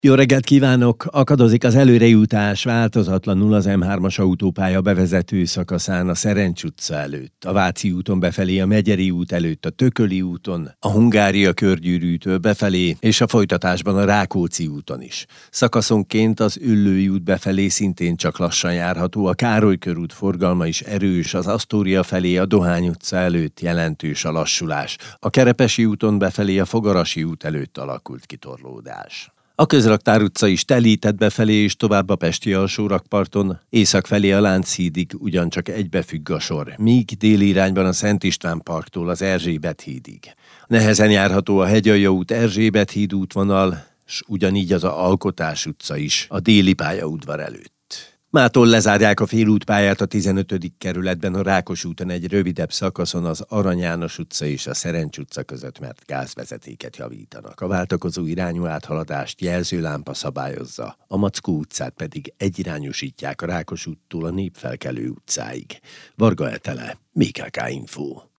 Jó reggelt kívánok! Akadozik az előrejutás változatlanul az M3-as autópálya bevezető szakaszán a Szerencs utca előtt, a Váci úton befelé, a Megyeri út előtt, a Tököli úton, a Hungária körgyűrűtől befelé, és a folytatásban a Rákóczi úton is. Szakaszonként az Üllői út befelé szintén csak lassan járható, a Károly körút forgalma is erős, az Asztória felé, a Dohány utca előtt jelentős a lassulás. A Kerepesi úton befelé, a Fogarasi út előtt alakult ki torlódás. A Közraktár utca is telített befelé és tovább a pesti alsórakparton, észak felé a Lánchídig ugyancsak egybefügg a sor, míg déli irányban a Szent István parktól az Erzsébet hídig. Nehezen járható a Hegyalja út Erzsébet híd útvonal, s ugyanígy az a Alkotás utca is a déli pályaudvar előtt. Mától lezárják a félútpályát a 15. kerületben a Rákos úton egy rövidebb szakaszon az Arany János utca és a Szerencs utca között, mert gázvezetéket javítanak. A váltakozó irányú áthaladást jelzőlámpa szabályozza, a Mackó utcát pedig egyirányosítják a Rákos úttól a Népfelkelő utcáig. Varga Etele, BKK Info.